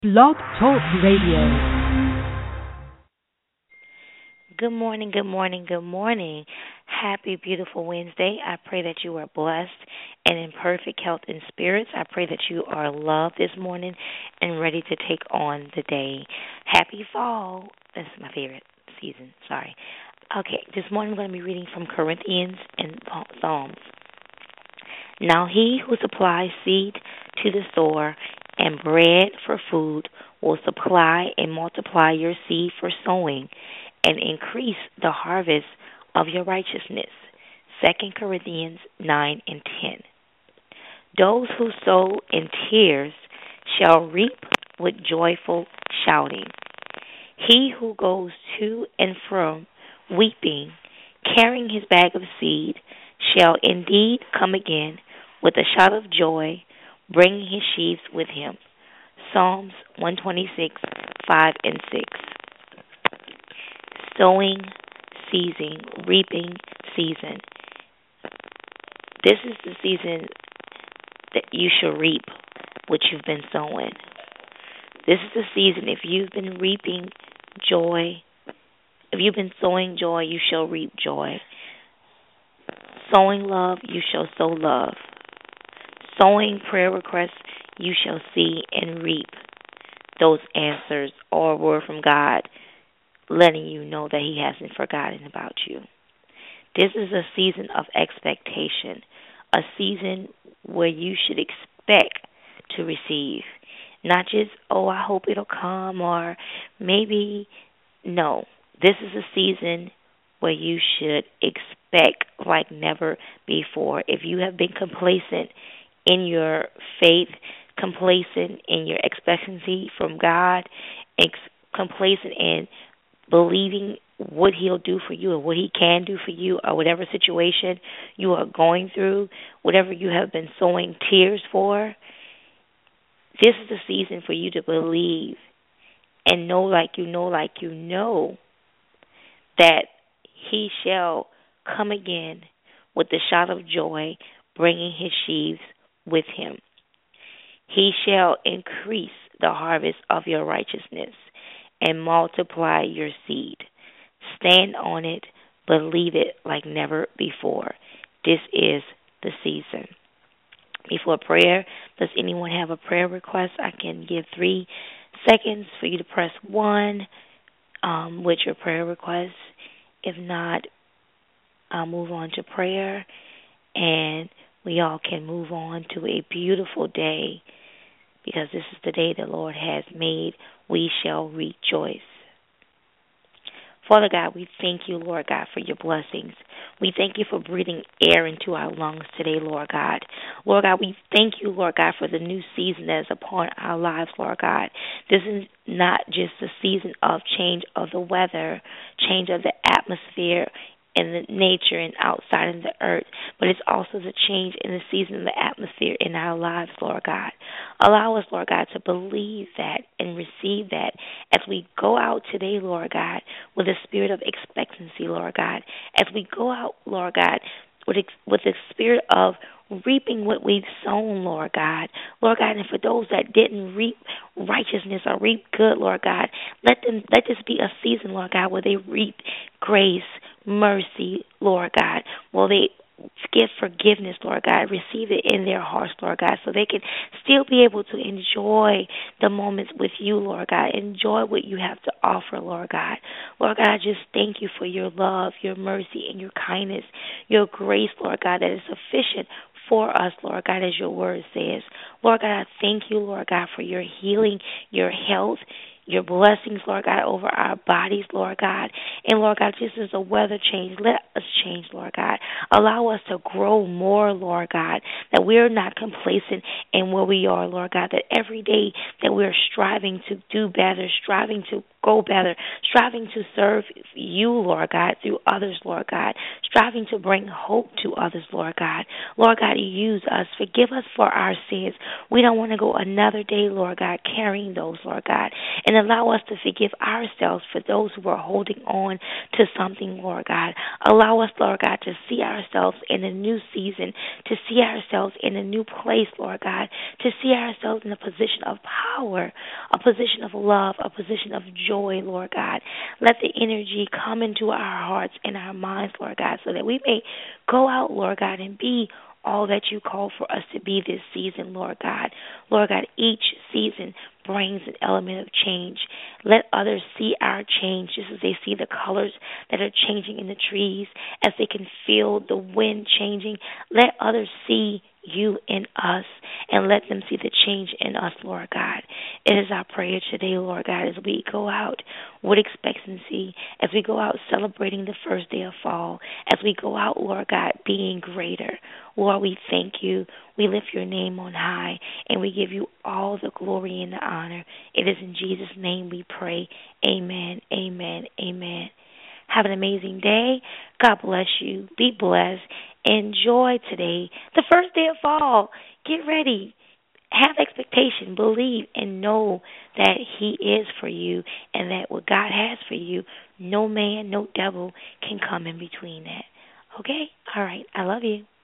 Blog Talk Radio. Good morning, good morning, good morning. Happy, beautiful Wednesday. I pray that you are blessed and in perfect health and spirits. I pray that you are loved this morning and ready to take on the day. Happy fall. That's my favorite season. Sorry. Okay, this morning I'm going to be reading from Corinthians and Psalms. Now he who supplies seed to the sower and bread for food will supply and multiply your seed for sowing and increase the harvest of your righteousness. 2 Corinthians 9 and 10. Those who sow in tears shall reap with joyful shouting. He who goes to and from weeping, carrying his bag of seed, shall indeed come again with a shout of joy, bringing his sheaves with him. Psalms 126, 5 and 6. Sowing season, reaping season. This is the season that you should reap what you've been sowing. This is the season if you've been reaping joy, if you've been sowing joy, you shall reap joy. Sowing love, you shall sow love. Sowing prayer requests, you shall see and reap those answers or a word from God, letting you know that He hasn't forgotten about you. This is a season of expectation, a season where you should expect to receive. Not just, oh, I hope it'll come, or maybe, no. This is a season where you should expect like never before. If you have been complacent in your faith, complacent in your expectancy from God, complacent in believing what He'll do for you or what He can do for you or whatever situation you are going through, whatever you have been sowing tears for, this is the season for you to believe and know that He shall come again with the shout of joy, bringing His sheaves with Him. He shall increase the harvest of your righteousness and multiply your seed. Stand on it, believe it like never before. This is the season. Before prayer, does anyone have a prayer request? I can give 3 seconds for you to press 1 with your prayer request. If not, I'll move on to prayer, and we all can move on to a beautiful day, because this is the day the Lord has made. We shall rejoice. Father God, we thank you, Lord God, for your blessings. We thank you for breathing air into our lungs today, Lord God. Lord God, we thank you, Lord God, for the new season that is upon our lives, Lord God. This is not just a season of change of the weather, change of the atmosphere, and the nature and outside in the earth, but it's also the change in the season of the atmosphere in our lives, Lord God. Allow us, Lord God, to believe that and receive that as we go out today, Lord God, with a spirit of expectancy, Lord God. As we go out, Lord God, with the spirit of reaping what we've sown, Lord God. Lord God, and for those that didn't reap righteousness or reap good, Lord God, let this be a season, Lord God, where they reap grace, mercy, Lord God. Will they give forgiveness, Lord God, receive it in their hearts, Lord God, so they can still be able to enjoy the moments with you, Lord God, enjoy what you have to offer, Lord God. Lord God, I just thank you for your love, your mercy, and your kindness, your grace, Lord God, that is sufficient for us, Lord God, as your word says. Lord God, I thank you, Lord God, for your healing, your health, your blessings, Lord God, over our bodies, Lord God. And, Lord God, just as the weather change, let us change, Lord God. Allow us to grow more, Lord God, that we are not complacent in where we are, Lord God, that every day that we are striving to do better, striving to go better, striving to serve you, Lord God, through others, Lord God, striving to bring hope to others, Lord God. Lord God, use us. Forgive us for our sins. We don't want to go another day, Lord God, carrying those, Lord God. and allow us to forgive ourselves for those who are holding on to something, Lord God. Allow us, Lord God, to see ourselves in a new season, to see ourselves in a new place, Lord God, to see ourselves in a position of power, a position of love, a position of joy, Lord God. Let the energy come into our hearts and our minds, Lord God, so that we may go out, Lord God, and be all that you call for us to be this season, Lord God. Lord God, each season brings an element of change. Let others see our change just as they see the colors that are changing in the trees, as they can feel the wind changing. Let others see you in us, and let them see the change in us, Lord God. It is our prayer today, Lord God, as we go out with expectancy, as we go out celebrating the first day of fall, as we go out, Lord God, being greater. Lord, we thank you. We lift your name on high, and we give you all the glory and the honor. It is in Jesus' name we pray. Amen, amen, amen. Have an amazing day. God bless you. Be blessed. Enjoy today, the first day of fall. Get ready. Have expectation. Believe and know that he is for you, and that what God has for you, no man, no devil can come in between that. Okay? All right. I love you.